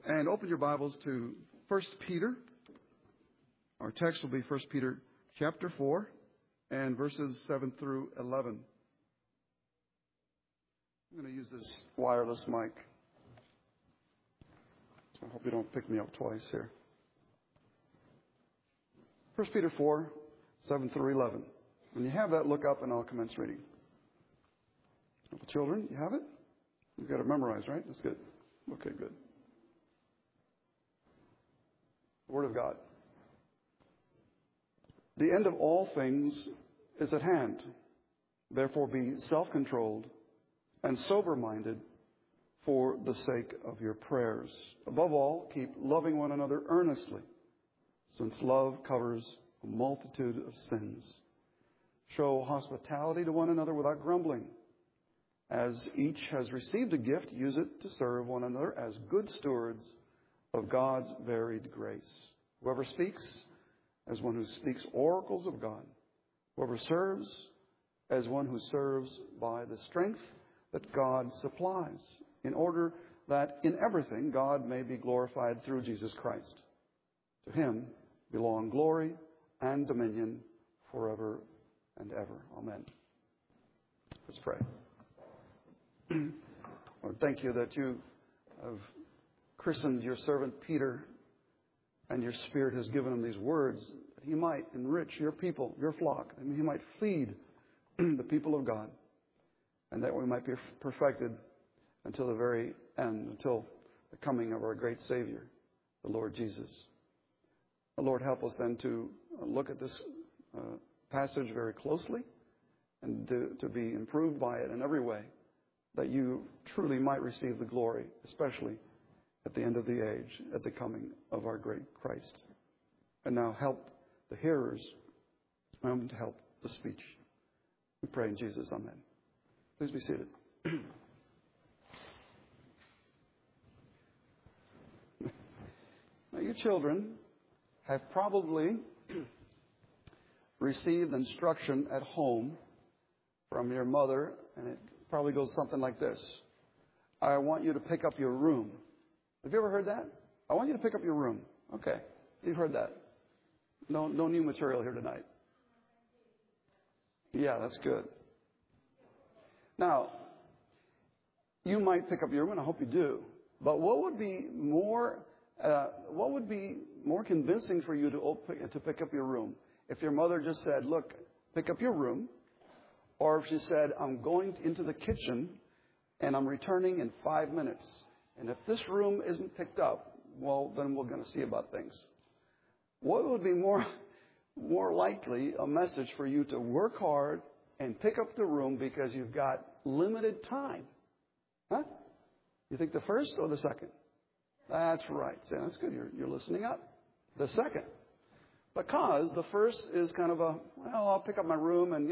And open your Bibles to 1 Peter. Our text will be 1 Peter chapter 4 and verses 7 through 11. I'm going to use this wireless mic. So I hope you don't pick me up twice here. 1 Peter 4, 7 through 11. When you have that, look up and I'll commence reading. Children, you have it? You've got it memorized, right? That's good. Okay, good. The Word of God. The end of all things is at hand. Therefore be self-controlled and sober-minded for the sake of your prayers. Above all, keep loving one another earnestly, since love covers a multitude of sins. Show hospitality to one another without grumbling. As each has received a gift, use it to serve one another as good stewards of God's varied grace. Whoever speaks, as one who speaks oracles of God. Whoever serves, as one who serves by the strength that God supplies, in order that in everything God may be glorified through Jesus Christ. To Him belong glory and dominion forever and ever. Amen. Let's pray. Lord, thank you that you have christened your servant Peter, and your Spirit has given him these words that he might enrich your people, your flock, and he might feed the people of God, and that we might be perfected until the very end, until the coming of our great Savior, the Lord Jesus. Lord, help us then to look at this passage very closely and to be improved by it in every way, that you truly might receive the glory, especially at the end of the age, at the coming of our great Christ. And now help the hearers to help the speech. We pray in Jesus. Amen. Please be seated. Now, you children have probably received instruction at home from your mother, and it probably goes something like this. I want you to pick up your room. Have you ever heard that? I want you to pick up your room. Okay, you've heard that. No new material here tonight. Yeah, that's good. Now, you might pick up your room, and I hope you do. But what would be more convincing for you to pick up your room? If your mother just said, "Look, pick up your room," or if she said, "I'm going into the kitchen, and I'm returning in 5 minutes. And if this room isn't picked up, well, then we're going to see about things." What would be more likely a message for you to work hard and pick up the room because you've got limited time? Huh? You think the first or the second? That's right. See, that's good. You're listening up. The second. Because the first is kind of I'll pick up my room and,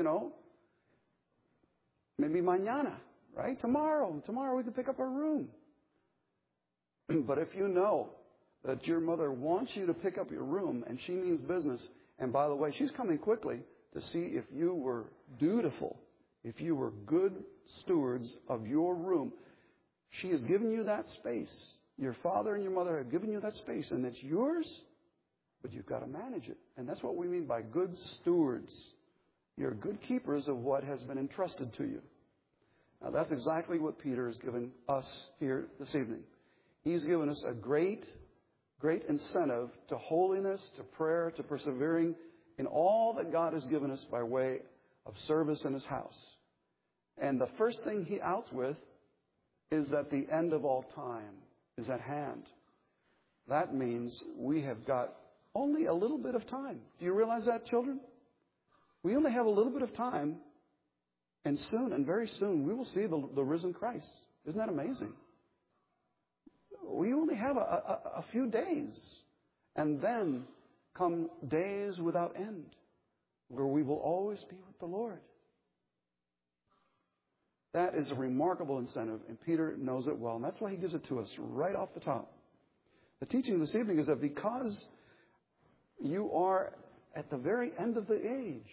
maybe mañana, right? Tomorrow we can pick up our room. But if you know that your mother wants you to pick up your room and she means business, and by the way, she's coming quickly to see if you were dutiful, if you were good stewards of your room. She has given you that space. Your father and your mother have given you that space, and it's yours, but you've got to manage it. And that's what we mean by good stewards. You're good keepers of what has been entrusted to you. Now, that's exactly what Peter has given us here this evening. He's given us a great incentive to holiness, to prayer, to persevering in all that God has given us by way of service in His house. And the first thing he outs with is that the end of all time is at hand. That means we have got only a little bit of time. Do you realize that, children? We only have a little bit of time, and soon, and very soon, we will see the risen Christ. Isn't that amazing? We only have a few days, and then come days without end, where we will always be with the Lord. That is a remarkable incentive, and Peter knows it well, and that's why he gives it to us right off the top. The teaching this evening is that because you are at the very end of the age,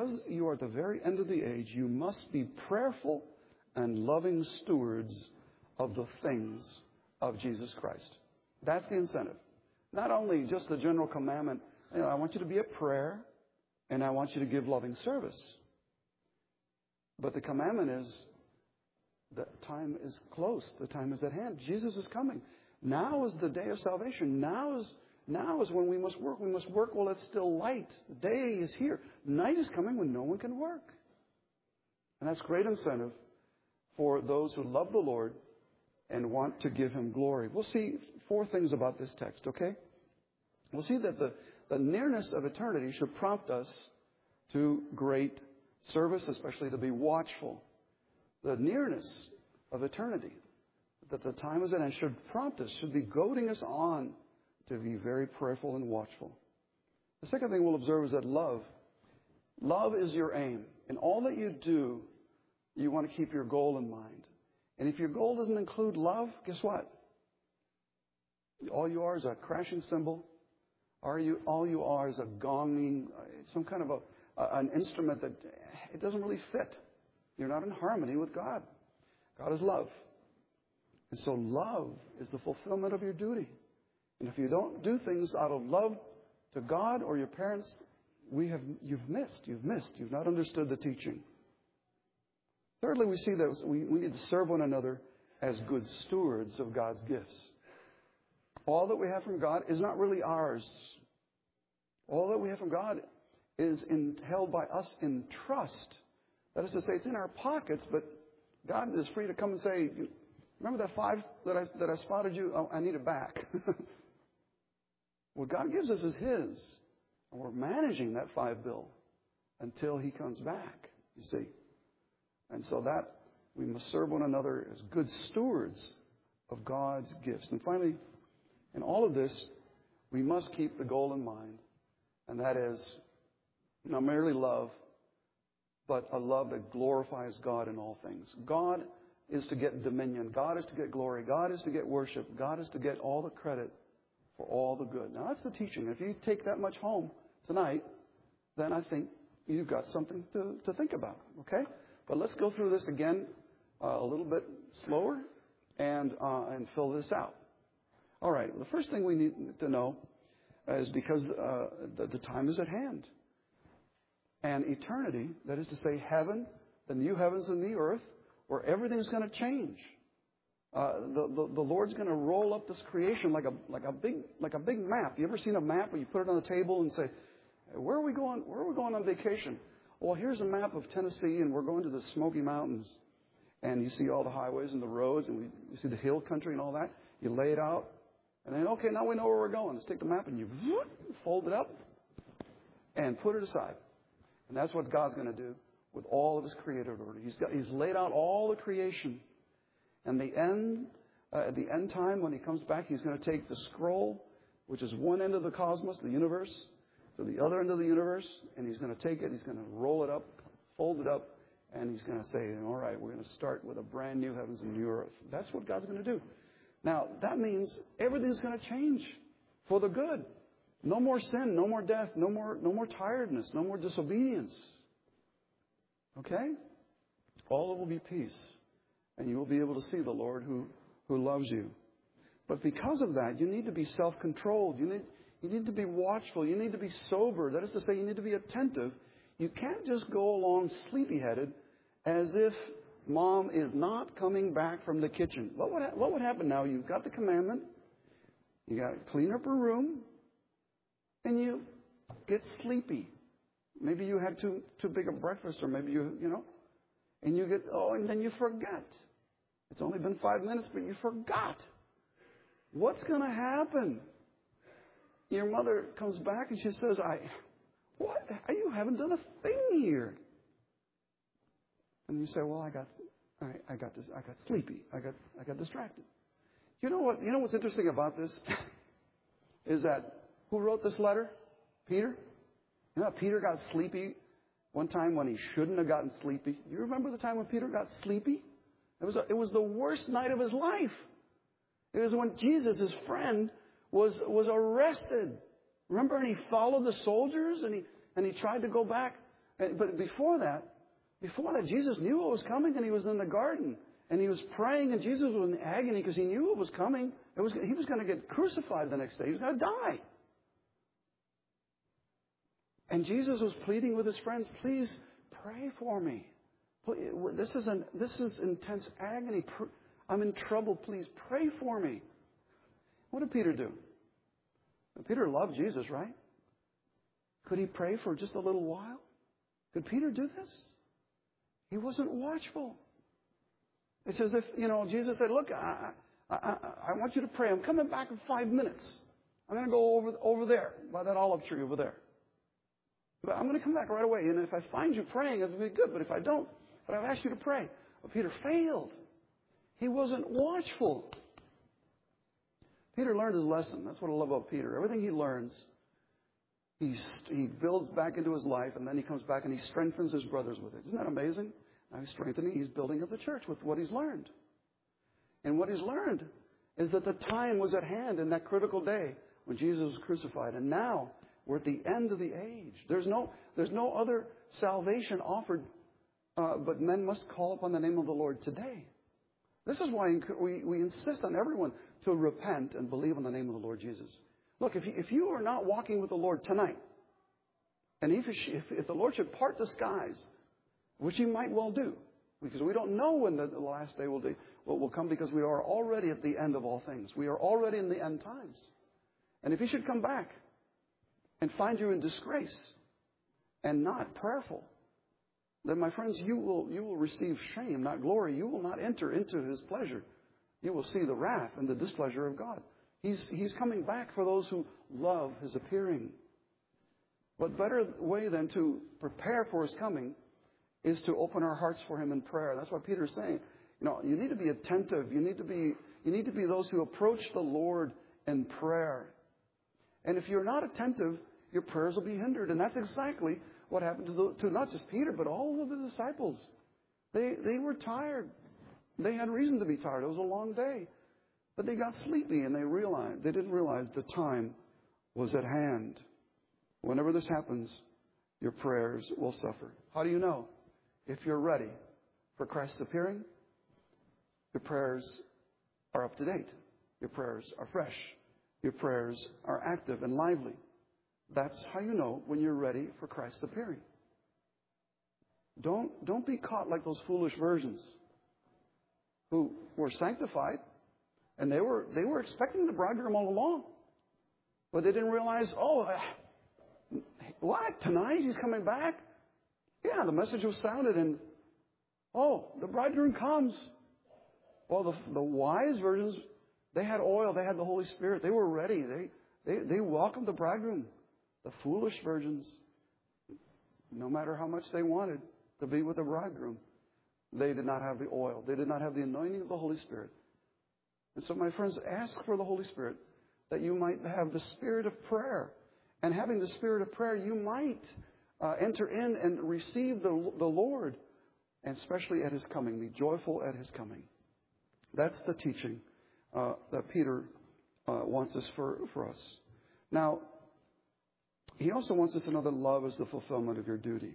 you must be prayerful and loving stewards of the things of Jesus Christ. That's the incentive. Not only just the general commandment, I want you to be at prayer, and I want you to give loving service. But the commandment is, the time is close. The time is at hand. Jesus is coming. Now is the day of salvation. Now is when we must work. We must work while it's still light. The day is here. Night is coming when no one can work. And that's great incentive for those who love the Lord and want to give Him glory. We'll see 4 things about this text, okay? We'll see that the nearness of eternity should prompt us to great service, especially to be watchful. The nearness of eternity, that the time is at hand, should prompt us, should be goading us on to be very prayerful and watchful. The second thing we'll observe is that love is your aim. In all that you do, you want to keep your goal in mind. And if your goal doesn't include love, guess what? All you are is a crashing cymbal. All you are is a gonging, some kind of an instrument that it doesn't really fit. You're not in harmony with God. God is love. And so love is the fulfillment of your duty. And if you don't do things out of love to God or your parents, you've missed. You've not understood the teaching. Thirdly, we see that we need to serve one another as good stewards of God's gifts. All that we have from God is not really ours. All that we have from God is held by us in trust. That is to say, it's in our pockets, but God is free to come and say, remember that 5 that I spotted you? Oh, I need it back. What God gives us is His. And we're managing that 5 bill until He comes back, you see. And so that we must serve one another as good stewards of God's gifts. And finally, in all of this, we must keep the goal in mind. And that is not merely love, but a love that glorifies God in all things. God is to get dominion. God is to get glory. God is to get worship. God is to get all the credit for all the good. Now, that's the teaching. If you take that much home tonight, then I think you've got something to think about. Okay? But let's go through this again a little bit slower and fill this out. All right. The first thing we need to know is because the time is at hand. And eternity, that is to say heaven, the new heavens and the earth, where everything's going to change. The Lord's going to roll up this creation like a big map. You ever seen a map where you put it on the table and say, where are we going? Where are we going on vacation? Well, here's a map of Tennessee, and we're going to the Smoky Mountains. And you see all the highways and the roads, and you see the hill country and all that. You lay it out, and then, okay, now we know where we're going. Let's take the map, and you fold it up and put it aside. And that's what God's going to do with all of His created order. He's laid out all the creation. And at the end time, when He comes back, He's going to take the scroll, which is one end of the cosmos, the universe, to the other end of the universe, and He's going to take it, He's going to roll it up, fold it up, and He's going to say, all right, we're going to start with a brand new heavens and new earth. That's what God's going to do. Now, that means everything's going to change for the good. No more sin, no more death, no more tiredness, no more disobedience. Okay? All will be peace. And you will be able to see the Lord who loves you. But because of that, you need to be self-controlled. You need to be watchful. You need to be sober. That is to say, you need to be attentive. You can't just go along sleepy-headed as if Mom is not coming back from the kitchen. What would happen now? You've got the commandment. You got to clean up her room. And you get sleepy. Maybe you had too big a breakfast, or maybe you know. And you get, and then you forget. It's only been 5 minutes, but you forgot. What's going to happen? Your mother comes back and she says, what? You haven't done a thing here. And you say, well, I got sleepy. I got distracted. You know what's interesting about this? Is that who wrote this letter? Peter. You know, Peter got sleepy one time when he shouldn't have gotten sleepy. You remember the time when Peter got sleepy? It was the worst night of his life. It was when Jesus, his friend, was arrested. Remember, and he followed the soldiers and he tried to go back. But before that, Jesus knew what was coming, and He was in the garden and He was praying, and Jesus was in agony because He knew what was coming. He was going to get crucified the next day. He was going to die. And Jesus was pleading with his friends, please pray for me. This is intense agony. I'm in trouble. Please pray for me. What did Peter do? Peter loved Jesus, right? Could he pray for just a little while? Could Peter do this? He wasn't watchful. It's as if, Jesus said, look, I want you to pray. I'm coming back in 5 minutes. I'm going to go over there, by that olive tree over there. But I'm going to come back right away. And if I find you praying, it'll be good. But if I don't, but I've asked you to pray. But Peter failed. He wasn't watchful. Peter learned his lesson. That's what I love about Peter. Everything he learns, he builds back into his life, and then he comes back and he strengthens his brothers with it. Isn't that amazing? Now he's strengthening, he's building up the church with what he's learned. And what he's learned is that the time was at hand in that critical day when Jesus was crucified. And now we're at the end of the age. There's no other salvation offered, but men must call upon the name of the Lord today. This is why we insist on everyone to repent and believe in the name of the Lord Jesus. Look, if you are not walking with the Lord tonight, and if the Lord should part the skies, which he might well do, because we don't know when the last day will come, because we are already at the end of all things. We are already in the end times. And if he should come back and find you in disgrace and not prayerful, then, my friends, you will receive shame, not glory. You will not enter into his pleasure. You will see the wrath and the displeasure of God. He's coming back for those who love his appearing. What better way than to prepare for his coming is to open our hearts for him in prayer. That's what Peter's saying. You need to be attentive. You need to be those who approach the Lord in prayer. And if you're not attentive, your prayers will be hindered. And that's exactly what happened to not just Peter, but all of the disciples. They were tired. They had reason to be tired. It was a long day. But they got sleepy, and they didn't realize the time was at hand. Whenever this happens, your prayers will suffer. How do you know? If you're ready for Christ's appearing, your prayers are up to date. Your prayers are fresh. Your prayers are active and lively. That's how you know when you're ready for Christ's appearing. Don't be caught like those foolish virgins who were sanctified, and they were expecting the bridegroom all along. But they didn't realize, what? Tonight he's coming back? Yeah, the message was sounded, and the bridegroom comes. Well, the wise virgins, they had oil, they had the Holy Spirit, they were ready. They welcomed the bridegroom. The foolish virgins, no matter how much they wanted to be with the bridegroom, they did not have the oil. They did not have the anointing of the Holy Spirit. And so, my friends, ask for the Holy Spirit that you might have the spirit of prayer. And having the spirit of prayer, you might enter in and receive the Lord, and especially at his coming. Be joyful at his coming. That's the teaching that Peter wants us for us. Now, he also wants us to know that love is the fulfillment of your duty.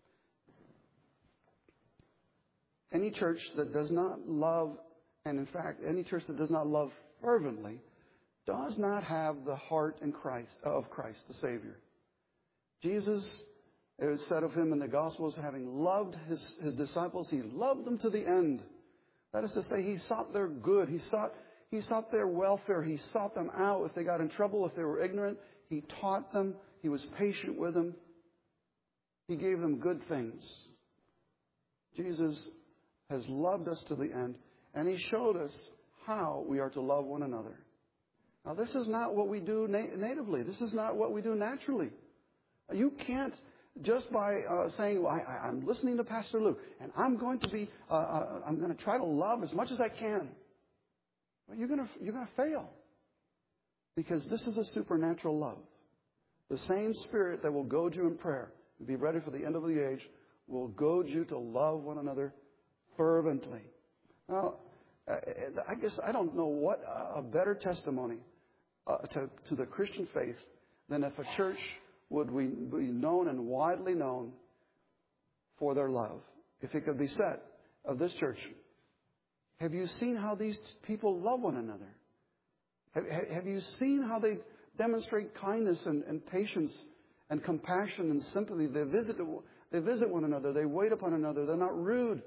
Any church that does not love, and in fact, any church that does not love fervently, does not have the heart of Christ, the Savior. Jesus, it was said of him in the Gospels, having loved his disciples, he loved them to the end. That is to say, he sought their good. He sought their welfare. He sought them out. If they got in trouble, if they were ignorant, he taught them. He was patient with them. He gave them good things. Jesus has loved us to the end, and he showed us how we are to love one another. Now, this is not what we do natively. This is not what we do naturally. You can't just by saying, well, I'm listening to Pastor Luke, and I'm going to try to love as much as I can. Well, you're going to fail, because this is a supernatural love. The same Spirit that will goad you in prayer and be ready for the end of the age will goad you to love one another fervently. Now, I guess I don't know what a better testimony to the Christian faith than if a church would be known and widely known for their love. If it could be said of this church, have you seen how these people love one another? Have you seen how they demonstrate kindness and patience and compassion and sympathy? They visit one another. They wait upon another. They're not rude.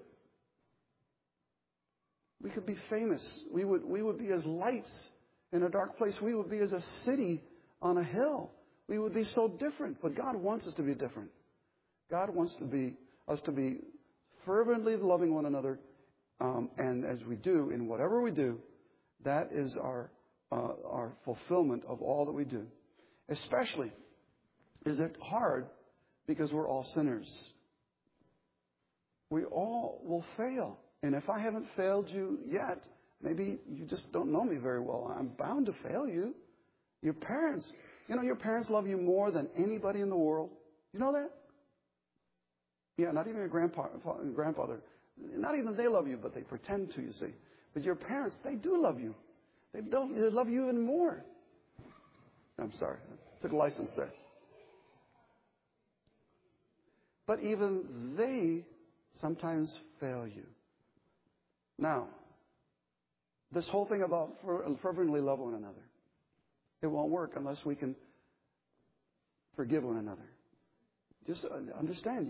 We could be famous. We would be as lights in a dark place. We would be as a city on a hill. We would be so different. But God wants us to be different. God wants us to be fervently loving one another. And as we do, in whatever we do, that is our fulfillment of all that we do. Especially, is it hard because we're all sinners. We all will fail. And if I haven't failed you yet, maybe you just don't know me very well. I'm bound to fail you. Your parents love you more than anybody in the world. You know that? Yeah, not even your grandfather. Not even they love you, but they pretend to, you see. But your parents, they do love you. They love you even more. I'm sorry. I took a license there. But even they sometimes fail you. Now, this whole thing about fervently love one another, it won't work unless we can forgive one another. Just understand,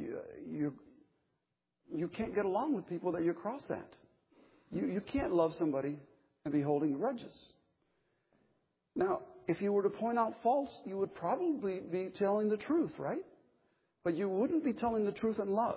you can't get along with people that you're cross at. You can't love somebody and be holding grudges. Now, if you were to point out faults, you would probably be telling the truth, right? But you wouldn't be telling the truth in love.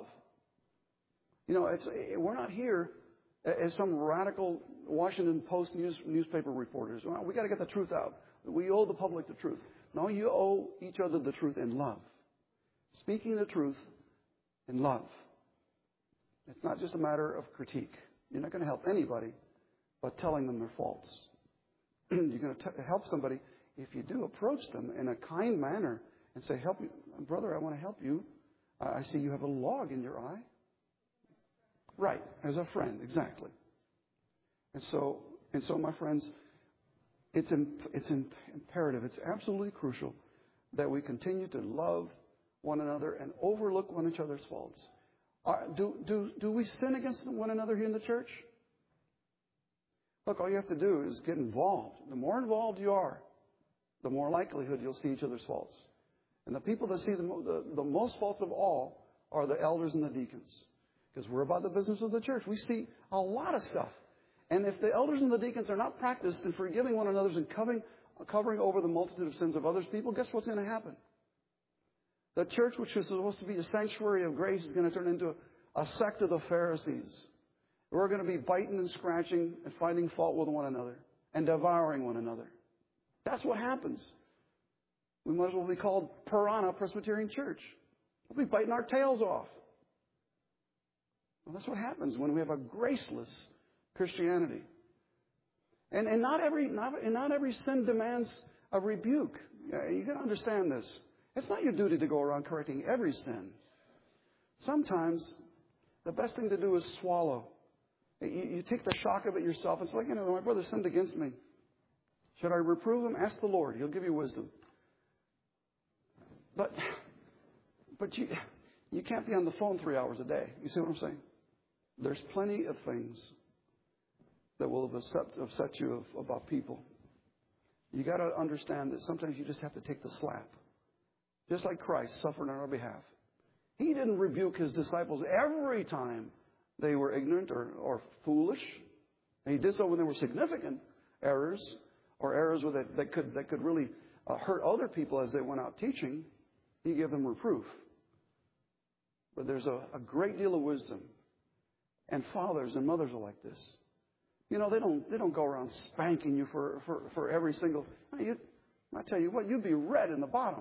We're not here as some radical Washington Post newspaper reporters. Well, we got to get the truth out. We owe the public the truth. No, you owe each other the truth in love. Speaking the truth in love. It's not just a matter of critique. You're not going to help anybody by telling them their faults. You're going to help somebody if you do approach them in a kind manner and say, "Help me, brother, I want to help you. I see you have a log in your eye." Right, as a friend, exactly. And so, my friends, it's imperative, it's absolutely crucial that we continue to love one another and overlook one another's faults. Do we sin against one another here in the church? Look, all you have to do is get involved. The more involved you are, the more likelihood you'll see each other's faults. And the people that see the most faults of all are the elders and the deacons. Because we're about the business of the church. We see a lot of stuff. And if the elders and the deacons are not practiced in forgiving one another and covering over the multitude of sins of others people, guess what's going to happen? The church, which is supposed to be a sanctuary of grace, is going to turn into a sect of the Pharisees. We're going to be biting and scratching and finding fault with one another and devouring one another. That's what happens. We might as well be called Piranha Presbyterian Church. We'll be biting our tails off. Well, that's what happens when we have a graceless Christianity. And not every sin demands a rebuke. You got to understand this. It's not your duty to go around correcting every sin. Sometimes the best thing to do is swallow. You take the shock of it yourself. It's like, my brother sinned against me. Should I reprove him? Ask the Lord. He'll give you wisdom. But you can't be on the phone 3 hours a day. You see what I'm saying? There's plenty of things that will upset you about people. You got to understand that sometimes you just have to take the slap. Just like Christ suffered on our behalf. He didn't rebuke his disciples every time they were ignorant or foolish. And he did so when there were significant errors or errors that could really hurt other people as they went out teaching. He gave them reproof. But there's a great deal of wisdom. And fathers and mothers are like this. They don't go around spanking you for every single. I tell you what, you'd be red in the bottom,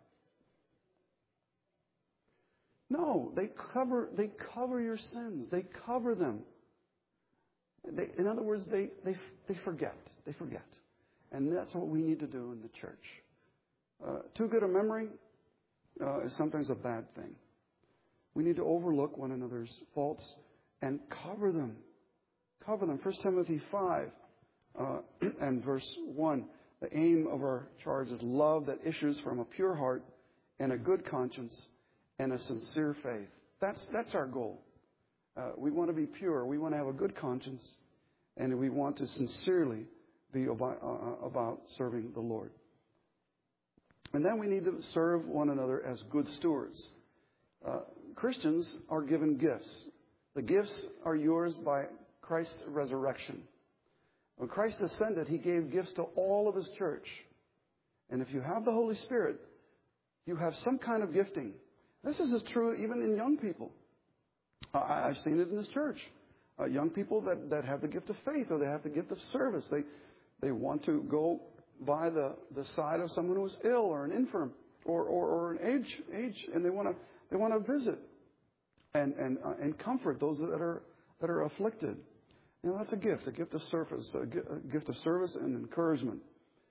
No, they cover your sins. They cover them. In other words, they forget. They forget. And that's what we need to do in the church. Too good a memory is sometimes a bad thing. We need to overlook one another's faults and cover them. Cover them. 1 Timothy 5 and verse 1. The aim of our charge is love that issues from a pure heart and a good conscience and a sincere faith. That's our goal. We want to be pure. We want to have a good conscience. And we want to sincerely be about serving the Lord. And then we need to serve one another as good stewards. Christians are given gifts. The gifts are yours by Christ's resurrection. When Christ ascended, He gave gifts to all of His church. And if you have the Holy Spirit, you have some kind of gifting. This is as true even in young people. I've seen it in this church. Young people that have the gift of faith, or they have the gift of service. They want to go by the side of someone who is ill or an infirm or an age, and they want to visit and comfort those that are afflicted. You know, that's a gift of service, a gift of service and encouragement.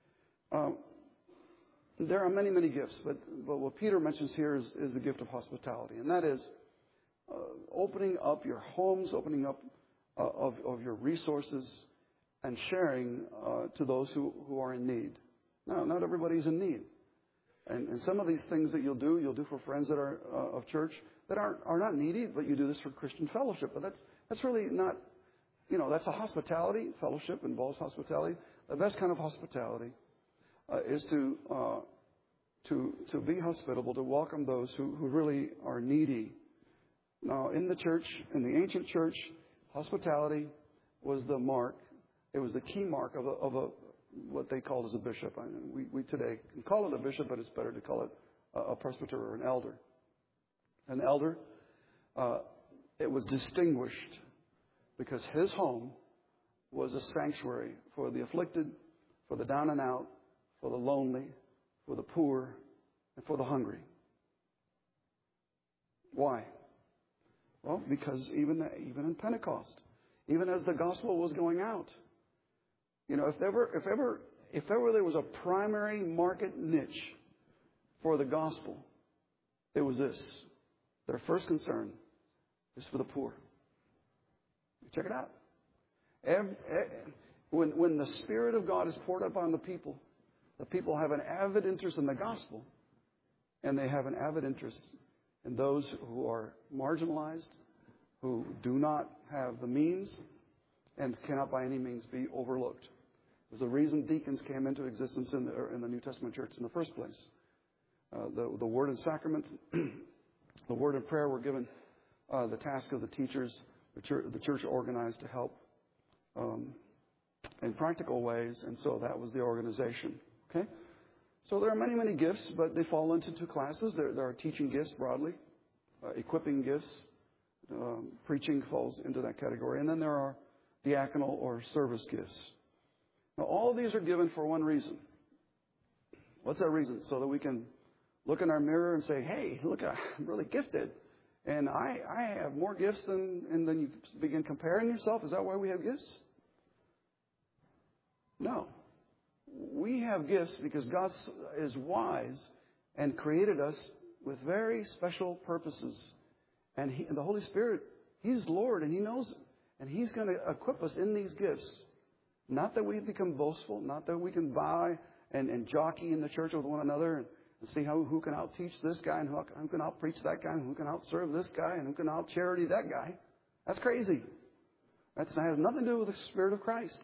There are many, many gifts, but what Peter mentions here is the gift of hospitality, and that is opening up your homes, opening up of your resources, and sharing to those who are in need. Now, not everybody's in need. And some of these things that you'll do for friends that are of church that are not needy, but you do this for Christian fellowship. But that's really not, that's a hospitality. Fellowship involves hospitality. The best kind of hospitality is to be hospitable, to welcome those who really are needy. Now, in the church, in the ancient church, hospitality was the mark. It was the key mark of what they called as a bishop. We today can call it a bishop, but it's better to call it a presbyter or an elder. An elder, it was distinguished because his home was a sanctuary for the afflicted, for the down and out, for the lonely, for the poor, and for the hungry. Why? Well, because even in Pentecost, even as the gospel was going out, if ever there was a primary market niche for the gospel, it was this. Their first concern is for the poor. Check it out. When the Spirit of God is poured upon the people have an avid interest in the gospel, and they have an avid interest in those who are marginalized, who do not have the means, and cannot by any means be overlooked. There's a reason deacons came into existence in the New Testament church in the first place. The word and sacrament, the word and prayer were given the task of the teachers. The church organized to help in practical ways, and so that was the organization. Okay? So there are many, many gifts, but they fall into two classes. There are teaching gifts broadly, equipping gifts, preaching falls into that category, and then there are diaconal or service gifts. Now, all of these are given for one reason. What's that reason? So that we can look in our mirror and say, hey, look, I'm really gifted. And I have more gifts and then you begin comparing yourself. Is that why we have gifts? No. We have gifts because God is wise and created us with very special purposes. And the Holy Spirit, He's Lord and He knows it. And He's going to equip us in these gifts. Not that we become boastful, not that we can vie and jockey in the church with one another and see who can out-teach this guy and who can out-preach that guy and who can out-serve this guy and who can out-charity that guy. That's crazy. That has nothing to do with the Spirit of Christ.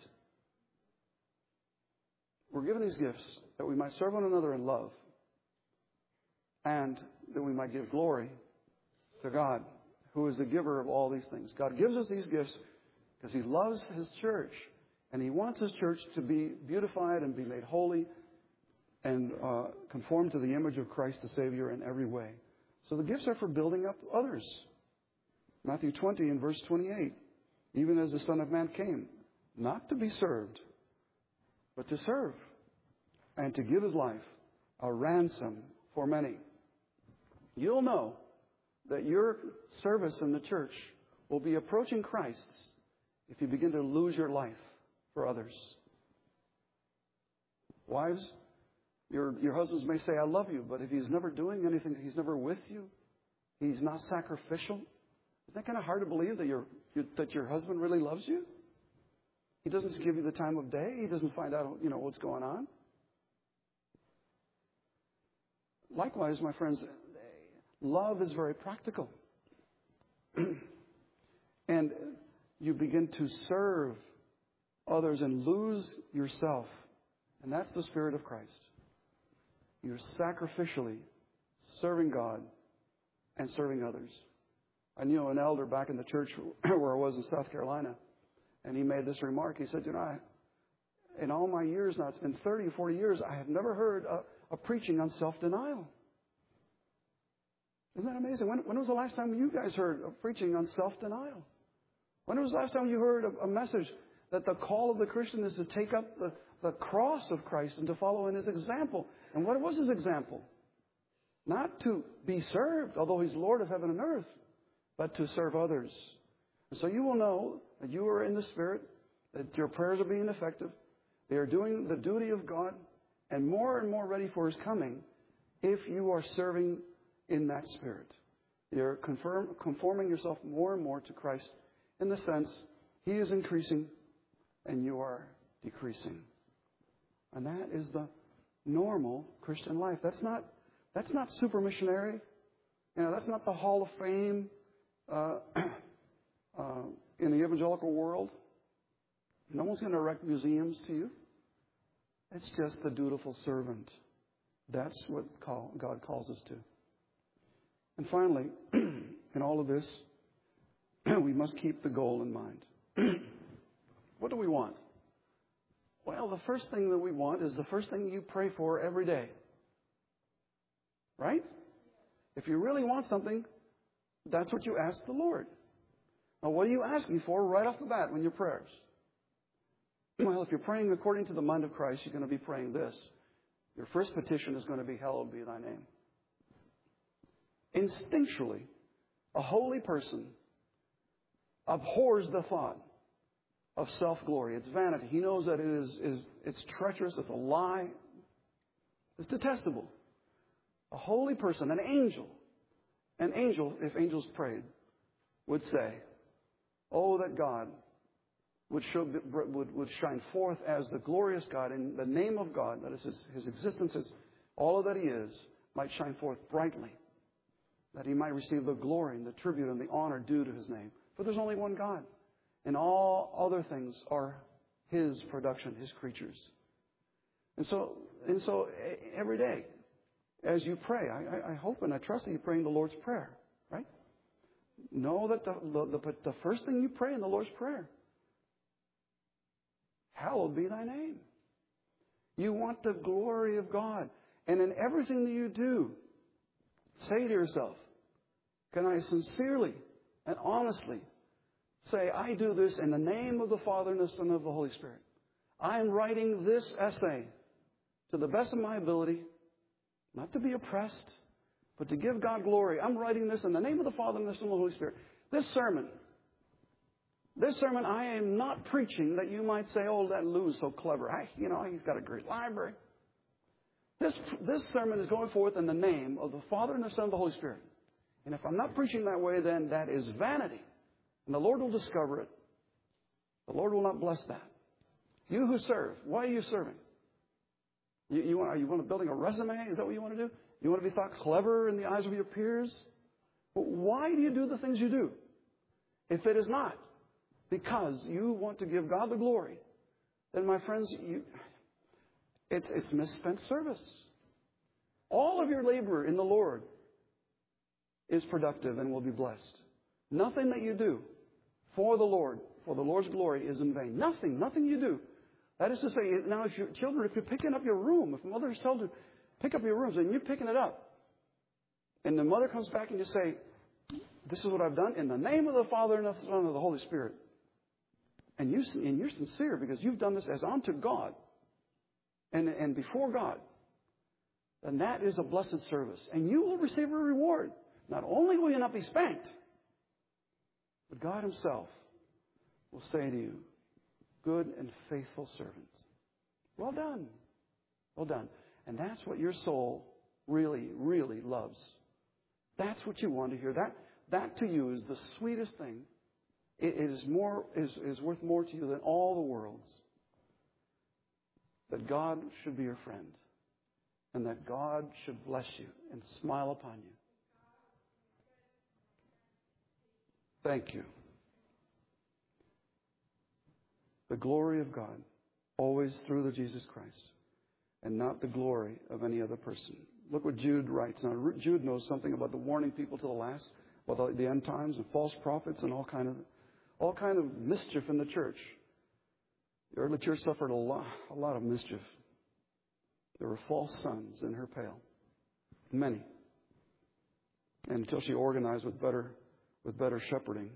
We're given these gifts that we might serve one another in love and that we might give glory to God, who is the giver of all these things. God gives us these gifts because He loves His church. And He wants His church to be beautified and be made holy and conform to the image of Christ the Savior in every way. So the gifts are for building up others. Matthew 20 and verse 28. Even as the Son of Man came, not to be served, but to serve and to give His life a ransom for many. You'll know that your service in the church will be approaching Christ's if you begin to lose your life for others. Wives, your husbands may say, I love you, but if he's never doing anything, he's never with you, he's not sacrificial, isn't that kind of hard to believe that your husband really loves you? He doesn't give you the time of day. He doesn't find out, what's going on. Likewise, my friends, love is very practical. And you begin to serve others and lose yourself. And that's the Spirit of Christ. You're sacrificially serving God and serving others. I knew an elder back in the church where I was in South Carolina, and he made this remark. He said, in all my years now, it's been 30 or 40 years, I have never heard a preaching on self-denial. Isn't that amazing? When was the last time you guys heard a preaching on self-denial? When was the last time you heard a message that the call of the Christian is to take up the cross of Christ and to follow in His example? And what was His example? Not to be served, although He's Lord of heaven and earth, but to serve others. And so you will know that you are in the Spirit, that your prayers are being effective. They are doing the duty of God and more ready for His coming if you are serving in that Spirit. You're conforming yourself more and more to Christ in the sense He is increasing and you are decreasing. And that is the normal Christian life. That's not super missionary. That's not the Hall of Fame in the evangelical world. No one's going to erect museums to you. It's just the dutiful servant. That's what God calls us to. And finally, in all of this, we must keep the goal in mind. What do we want? Well, the first thing that we want is the first thing you pray for every day. Right? If you really want something, that's what you ask the Lord. Now, what are you asking for right off the bat when your prayers? Well, if you're praying according to the mind of Christ, you're going to be praying this. Your first petition is going to be, hallowed be thy name. Instinctually, a holy person abhors the thought of self-glory. It's vanity. He knows that it's treacherous, it's a lie. It's detestable. A holy person, an angel, if angels prayed, would say, oh, that God would shine forth as the glorious God, in the name of God, that is His existence, all of that He is, might shine forth brightly, that He might receive the glory and the tribute and the honor due to His name. For there's only one God, and all other things are His production, His creatures. And so every day, as you pray, I hope and I trust that you're praying the Lord's Prayer, right? Know that the first thing you pray in the Lord's Prayer, hallowed be thy name. You want the glory of God. And in everything that you do, say to yourself, can I sincerely and honestly say, I do this in the name of the Father and the Son and of the Holy Spirit. I am writing this essay to the best of my ability, not to be oppressed, but to give God glory. I'm writing this in the name of the Father and the Son and the Holy Spirit. This sermon, I am not preaching that you might say, oh, that Lou's so clever. He's got a great library. This sermon is going forth in the name of the Father and the Son and the Holy Spirit. And if I'm not preaching that way, then that is vanity. And the Lord will discover it. The Lord will not bless that. You who serve, why are you serving? You want to building a resume? Is that what you want to do? You want to be thought clever in the eyes of your peers? But why do you do the things you do? If it is not because you want to give God the glory, then, my friends, it's misspent service. All of your labor in the Lord is productive and will be blessed. Nothing that you do for the Lord, for the Lord's glory, is in vain. Nothing you do. That is to say, now if you're picking up your room, if mother has told you, pick up your rooms, and you're picking it up, and the mother comes back and you say, this is what I've done in the name of the Father and of the Son and of the Holy Spirit. And you're sincere because you've done this as unto God and before God. Then that is a blessed service. And you will receive a reward. Not only will you not be spanked, but God Himself will say to you, good and faithful servants. Well done. Well done. And that's what your soul really, really loves. That's what you want to hear. That to you is the sweetest thing. It is worth more to you than all the world's. That God should be your friend. And that God should bless you and smile upon you. Thank you. the glory of God, always through the Jesus Christ, and not the glory of any other person. Look what Jude writes. Now, Jude knows something about the warning people to the last, about the end times and false prophets and all kind of mischief in the church. The early church suffered a lot of mischief. There were false sons in her pale, many. And until she organized with better shepherding,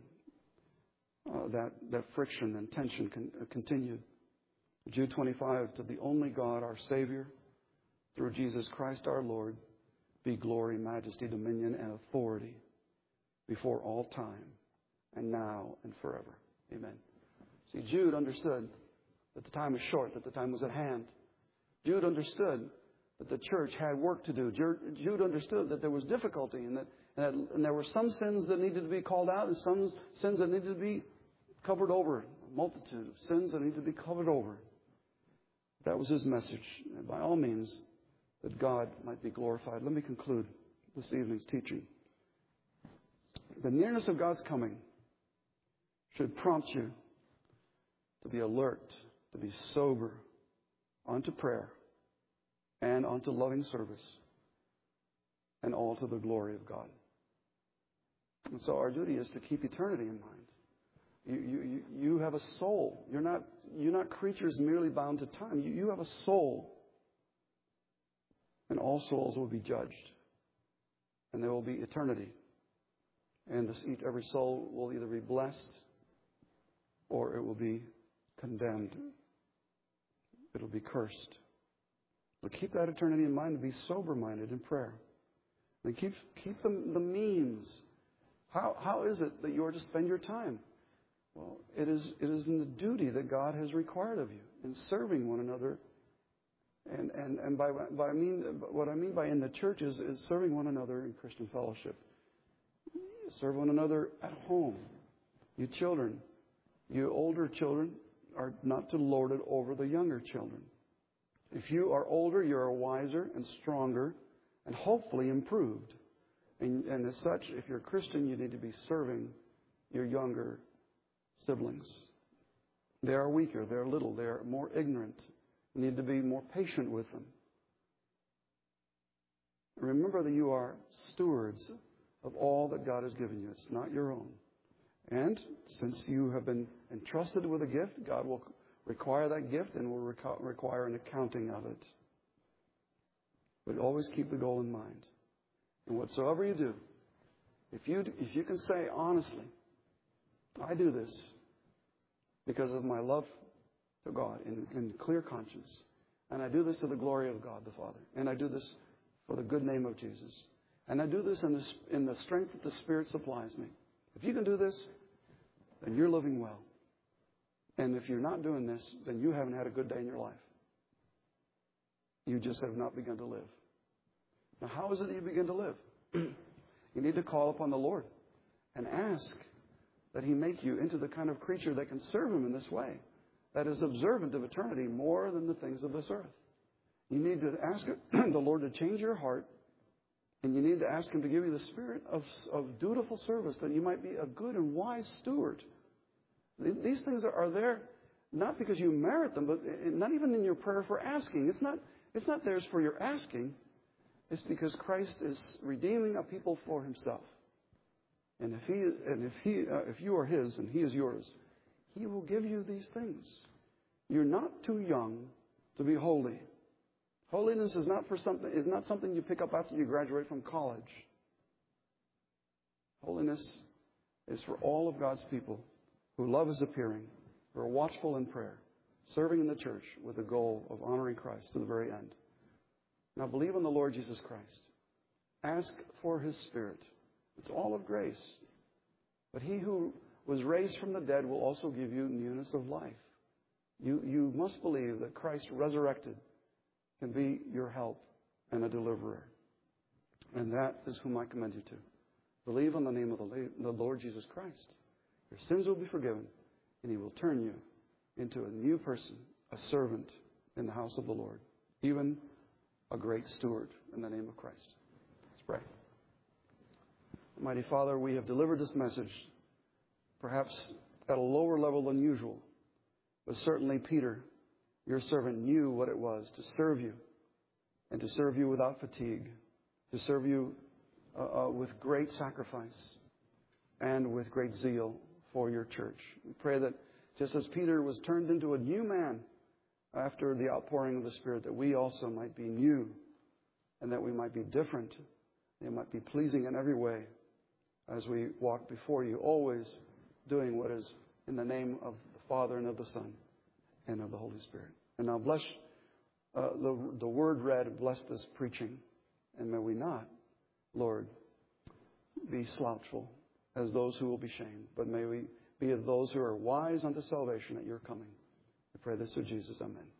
that friction and tension continued. Jude 25, to the only God, our Savior, through Jesus Christ our Lord, be glory, majesty, dominion, and authority before all time, and now and forever. Amen. See, Jude understood that the time was short, that the time was at hand. Jude understood that the church had work to do. Jude understood that there was difficulty and there were some sins that needed to be called out and some sins that needed to be covered over. A multitude of sins that needed to be covered over. That was his message. And by all means, that God might be glorified. Let me conclude this evening's teaching. The nearness of God's coming should prompt you to be alert, to be sober, unto prayer, and unto loving service, and all to the glory of God. And so our duty is to keep eternity in mind. You have a soul. You're not creatures merely bound to time. You have a soul. And all souls will be judged. And there will be eternity. And every soul will either be blessed or it will be condemned. It will be cursed. But keep that eternity in mind and be sober-minded in prayer. And keep the means. How is it that you are to spend your time? Well, it is in the duty that God has required of you in serving one another. And what I mean by in the church is serving one another in Christian fellowship. Serve one another at home. You children, you older children are not to lord it over the younger children. If you are older, you are wiser and stronger and hopefully improved. And as such, if you're a Christian, you need to be serving your younger siblings. They are weaker, they are little, they are more ignorant. You need to be more patient with them. Remember that you are stewards of all that God has given you. It's not your own. And since you have been entrusted with a gift, God will require that gift and will require an accounting of it. But always keep the goal in mind. And whatsoever you do, if you can say honestly, I do this because of my love to God in clear conscience, and I do this to the glory of God the Father, and I do this for the good name of Jesus, and I do this in the strength that the Spirit supplies me. If you can do this, then you're living well. And if you're not doing this, then you haven't had a good day in your life. You just have not begun to live. Now, how is it that you begin to live? You need to call upon the Lord and ask that He make you into the kind of creature that can serve Him in this way, that is observant of eternity more than the things of this earth. You need to ask the Lord to change your heart, and you need to ask Him to give you the spirit of dutiful service, that you might be a good and wise steward. These things are there not because you merit them, but not even in your prayer for asking. It's not theirs for your asking. It's because Christ is redeeming a people for Himself. And if you are His and He is yours, He will give you these things. You're not too young to be holy. Holiness is not something you pick up after you graduate from college. Holiness is for all of God's people who love His appearing, who are watchful in prayer, serving in the church with the goal of honoring Christ to the very end. Now believe in the Lord Jesus Christ. Ask for His Spirit. It's all of grace. But He who was raised from the dead will also give you newness of life. You must believe that Christ resurrected can be your help and a deliverer. And that is whom I commend you to. Believe on the name of the Lord Jesus Christ. Your sins will be forgiven, and He will turn you into a new person, a servant in the house of the Lord, even a great steward in the name of Christ. Let's pray. Almighty Father, we have delivered this message perhaps at a lower level than usual. But certainly Peter, your servant, knew what it was to serve you, and to serve you without fatigue, to serve you with great sacrifice and with great zeal for your church. We pray that just as Peter was turned into a new man after the outpouring of the Spirit, that we also might be new and that we might be different. It might be pleasing in every way as we walk before you, always doing what is in the name of the Father and of the Son and of the Holy Spirit. And now bless the word read, bless this preaching. And may we not, Lord, be slouchful as those who will be shamed, but may we be of those who are wise unto salvation at your coming. We pray this through Jesus. Amen.